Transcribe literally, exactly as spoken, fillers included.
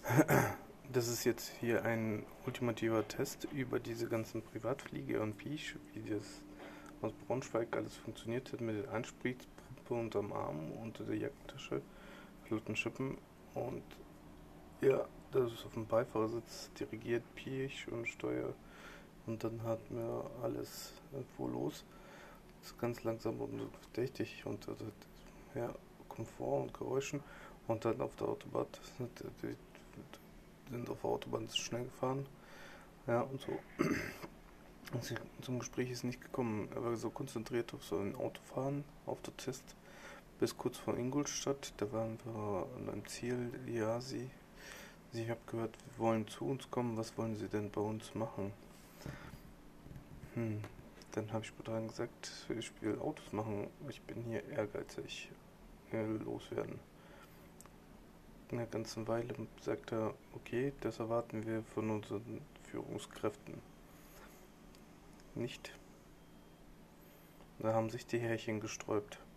Das ist jetzt hier ein ultimativer Test über diese ganzen Privatflieger und Piech, wie das aus Braunschweig alles funktioniert hat mit der Einspritzpumpe unterm Arm, unter der Jackentasche, flotten Schippen und ja, das ist auf dem Beifahrersitz dirigiert Piech und Steuer und dann hat mir alles fuhr los. Das ist ganz langsam und verdächtig und also, ja, Komfort und Geräuschen und dann auf der Autobahn sind, die sind auf der Autobahn schnell gefahren. Ja, und so. Und sie, zum Gespräch ist nicht gekommen. Er war so konzentriert auf so ein Autofahren, auf der Test, bis kurz vor Ingolstadt. Da waren wir an einem Ziel. Ja, sie, sie habe gehört, wir wollen zu uns kommen. Was wollen Sie denn bei uns machen? Hm. Dann habe ich dran gesagt, ich will Autos machen. Ich bin hier ehrgeizig. Ich will loswerden. In einer ganzen Weile sagt er, okay, das erwarten wir von unseren Führungskräften nicht. Da haben sich die Härchen gesträubt.